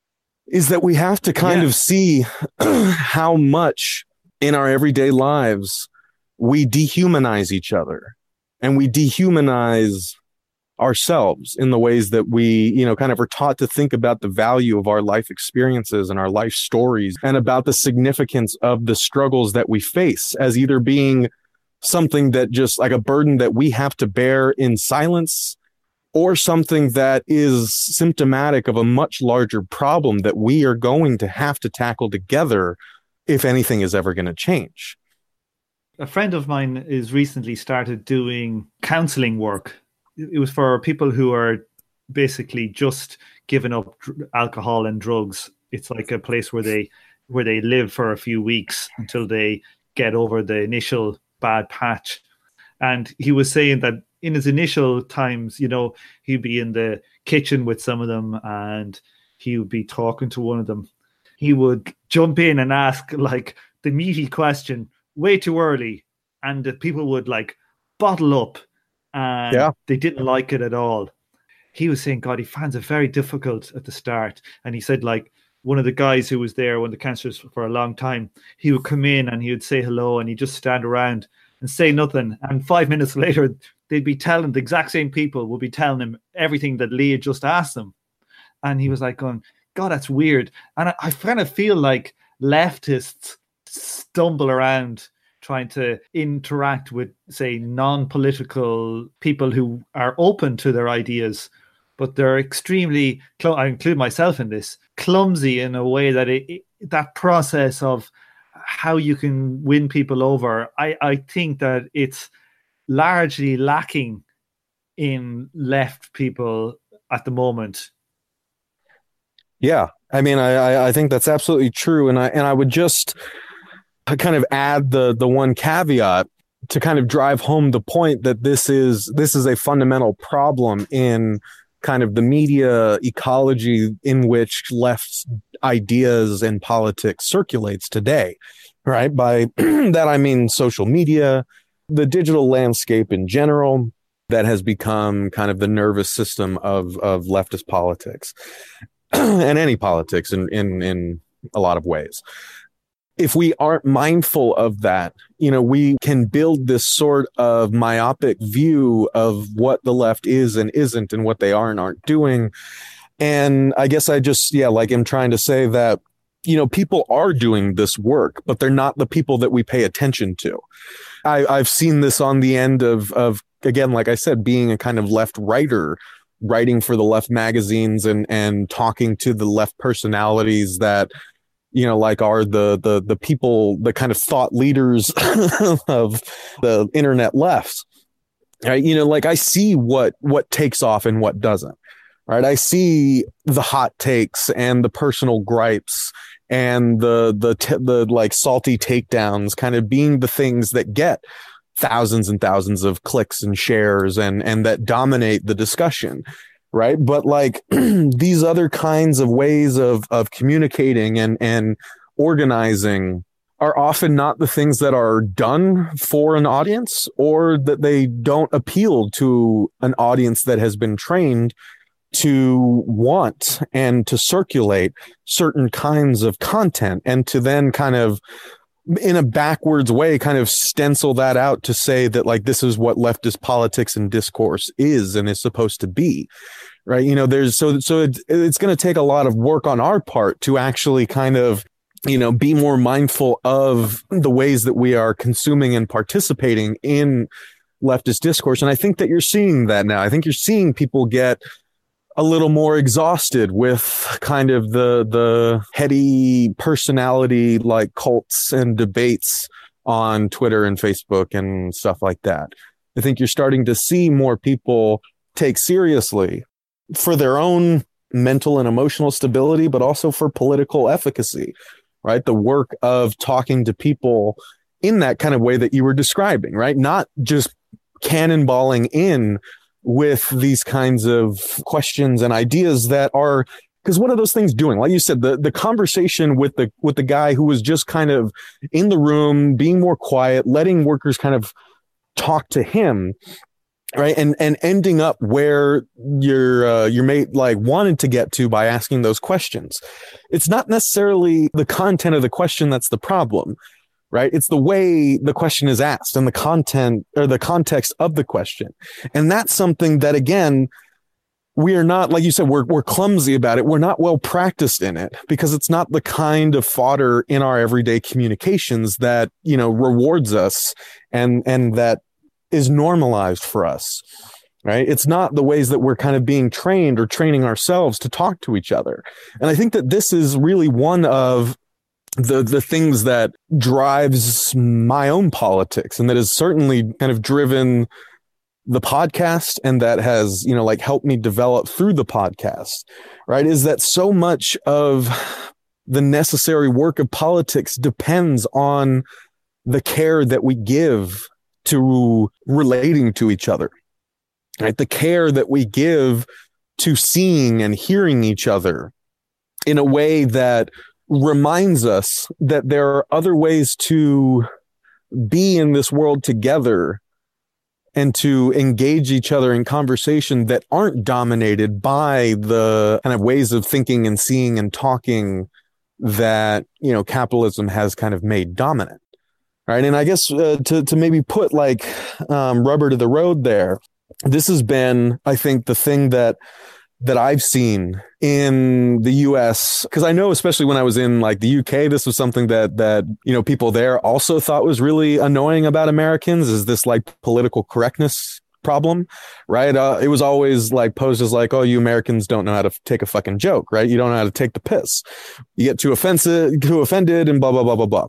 [SPEAKER 2] is that we have to kind of see how much in our everyday lives we dehumanize each other and we dehumanize ourselves in the ways that we, kind of are taught to think about the value of our life experiences and our life stories and about the significance of the struggles that we face as either being something that just like a burden that we have to bear in silence, or something that is symptomatic of a much larger problem that we are going to have to tackle together if anything is ever going to change.
[SPEAKER 1] A friend of mine is recently started doing counseling work. It was for people who are basically just giving up alcohol and drugs. It's like a place where they live for a few weeks until they get over the initial bad patch. And he was saying that in his initial times, he'd be in the kitchen with some of them and he would be talking to one of them. He would jump in and ask like the meaty question way too early, and the people would like bottle up and they didn't like it at all. He was saying, God, he finds it very difficult at the start. And he said, like, one of the guys who was there, one of the counselors for a long time, he would come in and he would say hello and he'd just stand around and say nothing. And 5 minutes later, they'd be telling, the exact same people would be telling him everything that Lee had just asked them. And he was like going, God, that's weird. And I kind of feel like leftists stumble around trying to interact with, say, non-political people who are open to their ideas, but they're extremely, I include myself in this, clumsy in a way that that process of how you can win people over, I think that it's largely lacking in left people at the moment.
[SPEAKER 2] Yeah, I mean, I think that's absolutely true, and I would just kind of add the one caveat to kind of drive home the point that this is a fundamental problem in kind of the media ecology in which left ideas and politics circulates today, right? By that, I mean social media, the digital landscape in general, that has become kind of the nervous system of leftist politics and any politics in a lot of ways. If we aren't mindful of that, we can build this sort of myopic view of what the left is and isn't and what they are and aren't doing. And I guess I just, I'm trying to say that, people are doing this work, but they're not the people that we pay attention to. I've seen this on the end of, again, like I said, being a kind of left writer, writing for the left magazines and talking to the left personalities that, like are the people, the kind of thought leaders of the internet left, right? Like I see what takes off and what doesn't, right? I see the hot takes and the personal gripes and the like salty takedowns kind of being the things that get thousands and thousands of clicks and shares and that dominate the discussion. Right. But like these other kinds of ways of communicating and organizing are often not the things that are done for an audience, or that they don't appeal to an audience that has been trained to want and to circulate certain kinds of content, and to then kind of in a backwards way kind of stencil that out to say that like this is what leftist politics and discourse is and is supposed to be, right? There's so it's going to take a lot of work on our part to actually kind of be more mindful of the ways that we are consuming and participating in leftist discourse. And I think that you're seeing that now. I think you're seeing people get a little more exhausted with kind of the heady personality like cults and debates on Twitter and Facebook and stuff like that. I think you're starting to see more people take seriously for their own mental and emotional stability, but also for political efficacy, right? The work of talking to people in that kind of way that you were describing, right? Not just cannonballing in with these kinds of questions and ideas that are, because what are those things doing? Like you said, the conversation with the guy who was just kind of in the room, being more quiet, letting workers kind of talk to him. right? And ending up where your mate like wanted to get to by asking those questions. It's not necessarily the content of the question that's the problem, right? It's the way the question is asked and the content or the context of the question. And that's something that, again, we are not, like you said, we're clumsy about it. We're not well practiced in it because it's not the kind of fodder in our everyday communications that, you know, rewards us and that is normalized for us, right? It's not the ways that we're kind of being trained or training ourselves to talk to each other. And I think that this is really one of the things that drives my own politics, and that has certainly kind of driven the podcast, and that has, you know, like helped me develop through the podcast, right? Is that so much of the necessary work of politics depends on the care that we give to relating to each other, right? The care that we give to seeing and hearing each other in a way that reminds us that there are other ways to be in this world together and to engage each other in conversation that aren't dominated by the kind of ways of thinking and seeing and talking that, you know, capitalism has kind of made dominant. Right. And I guess to maybe put like rubber to the road there, this has been, I think, the thing that I've seen in the US, because I know, especially when I was in like the UK, this was something that, you know, people there also thought was really annoying about Americans, is this like political correctness problem, right? It was always like posed as like, oh, you Americans don't know how to take a fucking joke, right? You don't know how to take the piss. You get too offended and blah, blah, blah, blah, blah.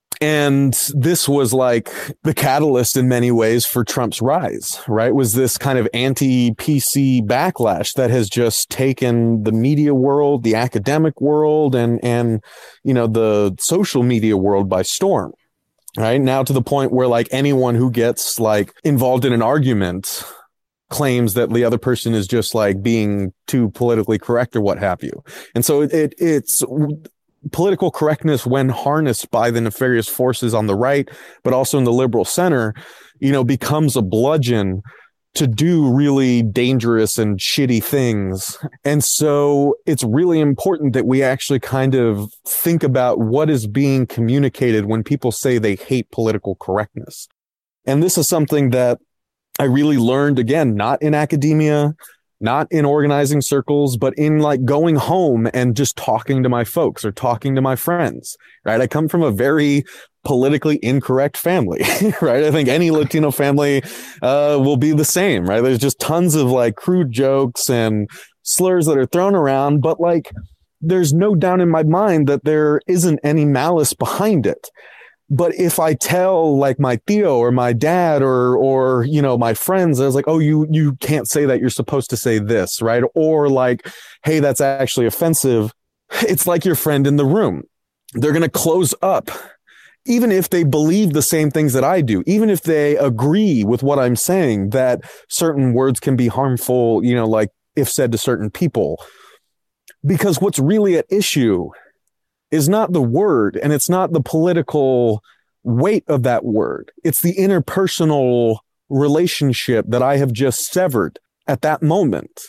[SPEAKER 2] And this was like the catalyst in many ways for Trump's rise, right? Was this kind of anti-PC backlash that has just taken the media world, the academic world, and you know, the social media world by storm, right? Now to the point where like anyone who gets like involved in an argument claims that the other person is just like being too politically correct or what have you. And so it's political correctness, when harnessed by the nefarious forces on the right, but also in the liberal center, you know, becomes a bludgeon to do really dangerous and shitty things. And so it's really important that we actually kind of think about what is being communicated when people say they hate political correctness. And this is something that I really learned, again, not in academia, not in organizing circles, but in like going home and just talking to my folks or talking to my friends, right? I come from a very politically incorrect family, right? I think any Latino family will be the same, right? There's just tons of like crude jokes and slurs that are thrown around, but like there's no doubt in my mind that there isn't any malice behind it. But if I tell like my tío or my dad or, you know, my friends, I was like, oh, you can't say that, you're supposed to say this, right? Or like, hey, that's actually offensive. It's like your friend in the room. They're going to close up, even if they believe the same things that I do, even if they agree with what I'm saying, that certain words can be harmful, you know, like if said to certain people, because what's really at issue is not the word, and it's not the political weight of that word. It's the interpersonal relationship that I have just severed at that moment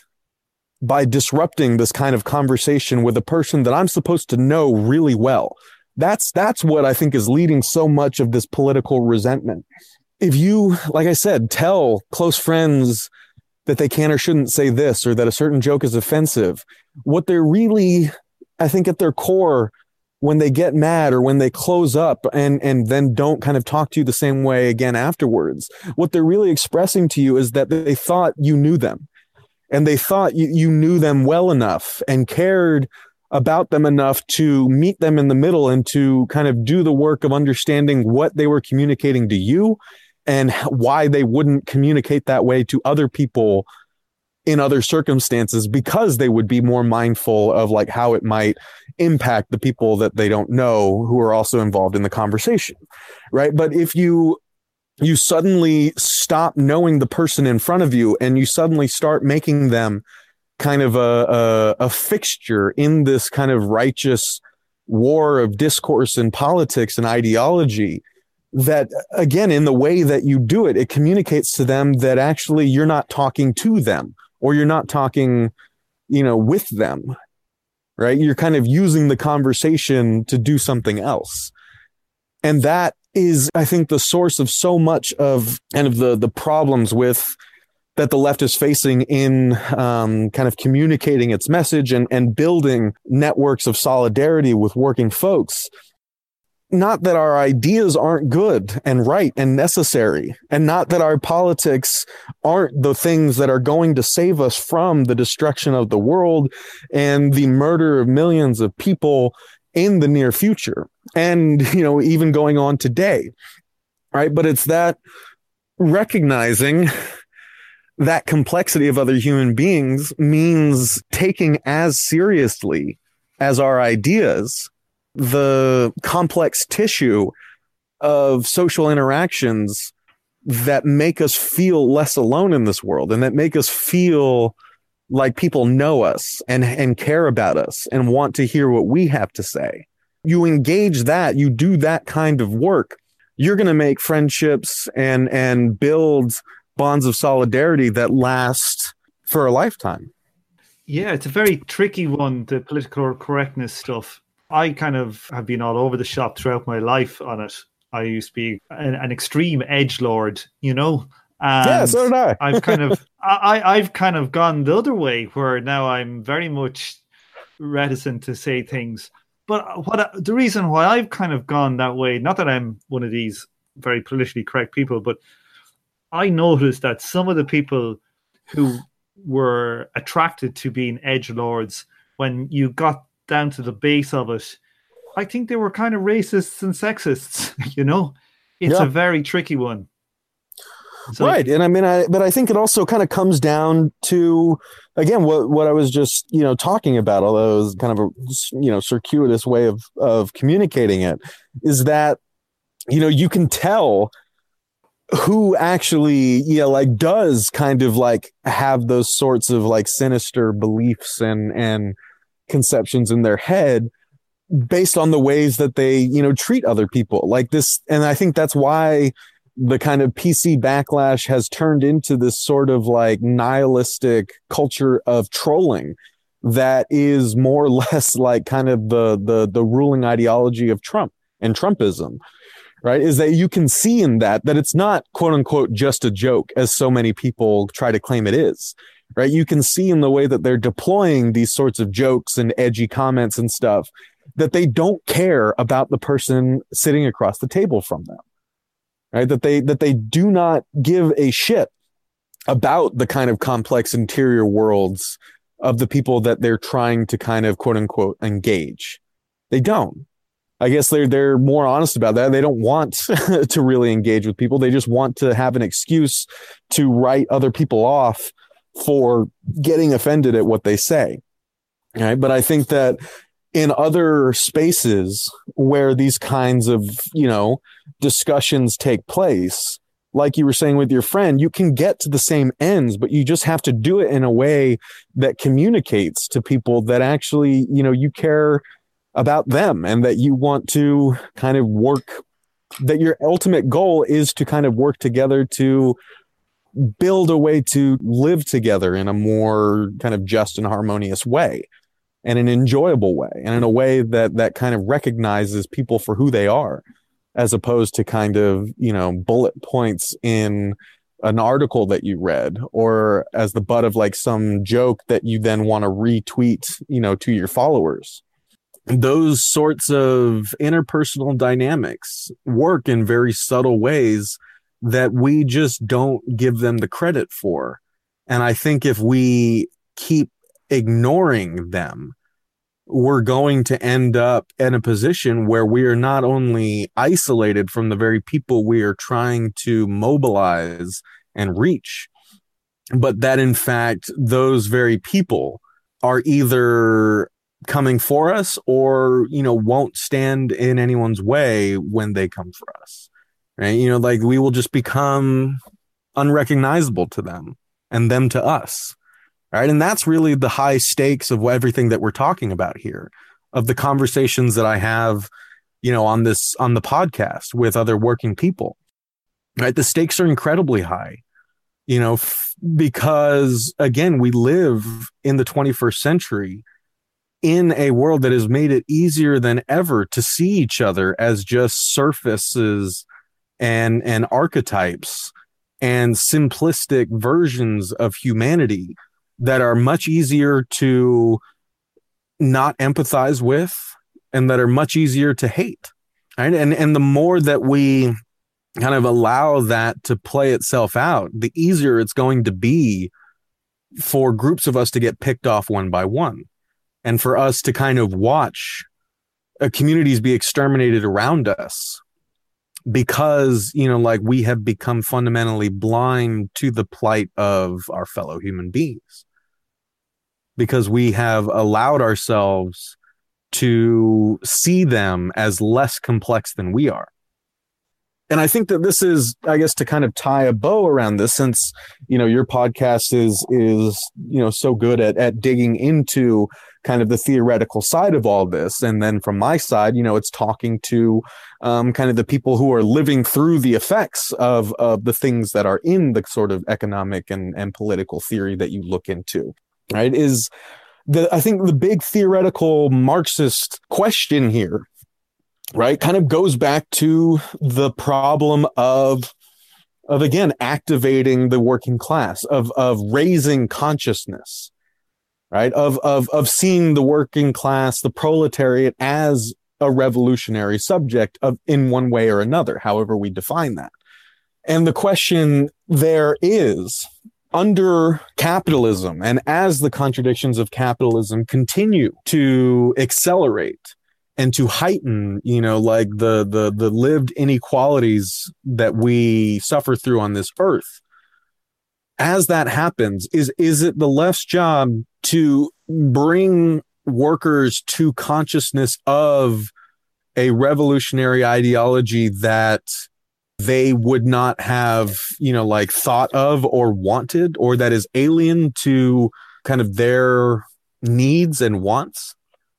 [SPEAKER 2] by disrupting this kind of conversation with a person that I'm supposed to know really well. That's what I think is leading so much of this political resentment. If you, like I said, tell close friends that they can or shouldn't say this, or that a certain joke is offensive, what they're really, I think at their core, when they get mad or when they close up and then don't kind of talk to you the same way again afterwards, what they're really expressing to you is that they thought you knew them, and they thought you knew them well enough and cared about them enough to meet them in the middle and to kind of do the work of understanding what they were communicating to you and why they wouldn't communicate that way to other people in other circumstances, because they would be more mindful of like how it might impact the people that they don't know who are also involved in the conversation, right? But if you suddenly stop knowing the person in front of you and you suddenly start making them kind of a fixture in this kind of righteous war of discourse and politics and ideology, that, again, in the way that you do it, it communicates to them that actually you're not talking to them, or you're not talking, with them, right? You're kind of using the conversation to do something else. And that is, I think, the source of so much of kind of the problems with that the left is facing in kind of communicating its message and building networks of solidarity with working folks. Not that our ideas aren't good and right and necessary, and not that our politics aren't the things that are going to save us from the destruction of the world and the murder of millions of people in the near future, and, even going on today, right? But it's that recognizing that complexity of other human beings means taking as seriously as our ideas the complex tissue of social interactions that make us feel less alone in this world, and that make us feel like people know us and care about us and want to hear what we have to say. You engage that, you do that kind of work, you're going to make friendships and build bonds of solidarity that last for a lifetime.
[SPEAKER 1] Yeah, it's a very tricky one, the political correctness stuff. I kind of have been all over the shop throughout my life on it. I used to be an extreme edgelord, And
[SPEAKER 2] yeah, so did I.
[SPEAKER 1] I've kind of gone the other way, where now I'm very much reticent to say things. But the reason why I've kind of gone that way, not that I'm one of these very politically correct people, but I noticed that some of the people who were attracted to being edgelords, when you got down to the base of it, I think they were kind of racists and sexists. It's a very tricky one. So,
[SPEAKER 2] right. And I mean, but I think it also kind of comes down to, again, what I was just, talking about, although it was kind of a, circuitous way of communicating it, is that, you can tell who actually, does kind of have those sorts of sinister beliefs and conceptions in their head based on the ways that they, treat other people like this. And I think that's why the kind of PC backlash has turned into this sort of nihilistic culture of trolling that is more or less kind of the ruling ideology of Trump and Trumpism, right? Is that you can see in that it's not, quote unquote, just a joke, as so many people try to claim it is, right? You can see in the way that they're deploying these sorts of jokes and edgy comments and stuff that they don't care about the person sitting across the table from them, right? That they do not give a shit about the kind of complex interior worlds of the people that they're trying to kind of, quote unquote, engage. They don't. I guess they're more honest about that. They don't want to really engage with people. They just want to have an excuse to write other people off for getting offended at what they say. Right? But I think that in other spaces where these kinds of, discussions take place, like you were saying with your friend, you can get to the same ends, but you just have to do it in a way that communicates to people that actually, you care about them and that you want to kind of work, that your ultimate goal is to kind of work together to build a way to live together in a more kind of just and harmonious way, and an enjoyable way, and in a way that kind of recognizes people for who they are, as opposed to kind of, bullet points in an article that you read, or as the butt of some joke that you then want to retweet, to your followers. Those sorts of interpersonal dynamics work in very subtle ways that we just don't give them the credit for. And I think if we keep ignoring them, we're going to end up in a position where we are not only isolated from the very people we are trying to mobilize and reach, but that in fact, those very people are either coming for us or, won't stand in anyone's way when they come for us. Right? We will just become unrecognizable to them and them to us. Right. And that's really the high stakes of everything that we're talking about here, of the conversations that I have on the podcast with other working people, right? The stakes are incredibly high, because again, we live in the 21st century in a world that has made it easier than ever to see each other as just surfaces and archetypes and simplistic versions of humanity that are much easier to not empathize with and that are much easier to hate. Right? And the more that we kind of allow that to play itself out, the easier it's going to be for groups of us to get picked off one by one, and for us to kind of watch communities be exterminated around us because, we have become fundamentally blind to the plight of our fellow human beings, because we have allowed ourselves to see them as less complex than we are. And I think that this is, I guess, to kind of tie a bow around this, since, your podcast is so good at digging into kind of the theoretical side of all this. And then from my side, it's talking to kind of the people who are living through the effects of the things that are in the sort of economic and political theory that you look into, right? I think the big theoretical Marxist question here, right, kind of goes back to the problem of again, activating the working class, of raising consciousness, right, of seeing the working class, the proletariat, as a revolutionary subject in one way or another, however we define that. And the question there is, under capitalism, and as the contradictions of capitalism continue to accelerate and to heighten, like the lived inequalities that we suffer through on this earth, as that happens, is it the left's job to bring workers to consciousness of a revolutionary ideology that they would not have, thought of or wanted, or that is alien to kind of their needs and wants?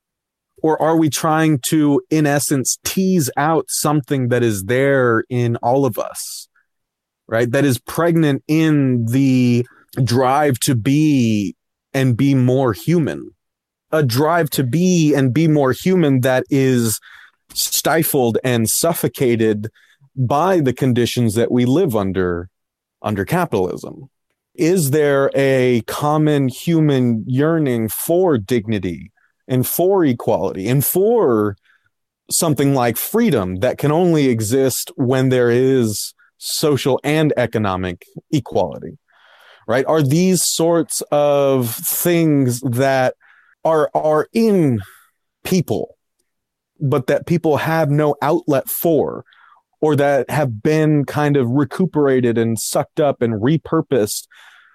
[SPEAKER 2] Or are we trying to, in essence, tease out something that is there in all of us, right? That is pregnant in the drive to be and be more human, a drive to be and be more human that is stifled and suffocated by the conditions that we live under capitalism. Is there a common human yearning for dignity and for equality and for something like freedom that can only exist when there is social and economic equality, right? Are these sorts of things that are in people, but that people have no outlet for, or that have been kind of recuperated and sucked up and repurposed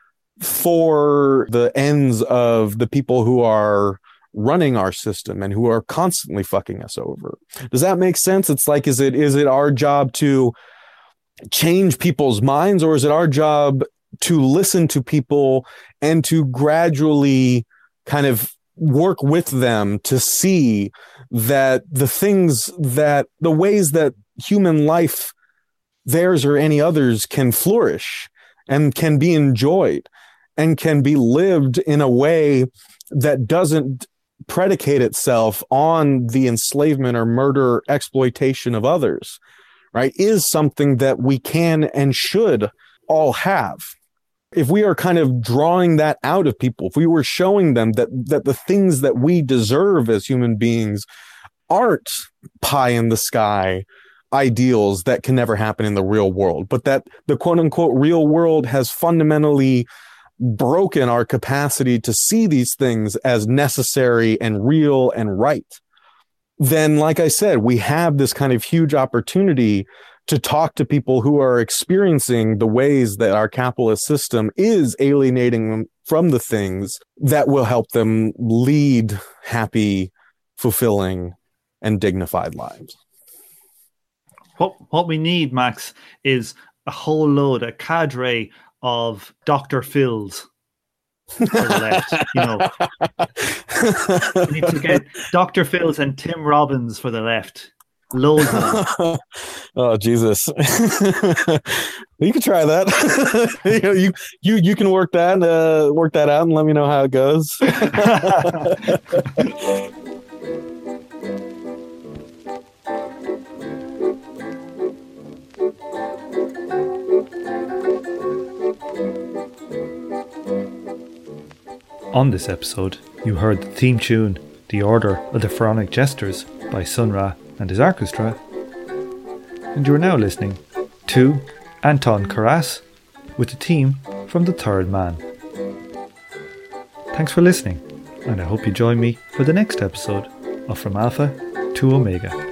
[SPEAKER 2] for the ends of the people who are running our system and who are constantly fucking us over? Does that make sense? It's like, is it our job to change people's minds, or is it our job to listen to people and to gradually kind of work with them to see that the ways that human life, theirs or any others, can flourish and can be enjoyed and can be lived in a way that doesn't predicate itself on the enslavement or murder, exploitation of others, right, is something that we can and should all have. If we are kind of drawing that out of people, if we were showing them that the things that we deserve as human beings aren't pie in the sky ideals that can never happen in the real world, but that the quote unquote real world has fundamentally broken our capacity to see these things as necessary and real and right, then, like I said, we have this kind of huge opportunity to talk to people who are experiencing the ways that our capitalist system is alienating them from the things that will help them lead happy, fulfilling, and dignified lives.
[SPEAKER 1] What we need, Max, is a cadre of Dr. Phils for the left. We need to get Dr. Phils and Tim Robbins for the left. Loads of them.
[SPEAKER 2] Oh Jesus! You can try that. You can work that out and let me know how it goes.
[SPEAKER 1] On this episode, you heard the theme tune, The Order of the Pharaonic Jesters by Sun Ra and his orchestra, and you are now listening to Anton Karas with the theme from The Third Man. Thanks for listening, and I hope you join me for the next episode of From Alpha to Omega.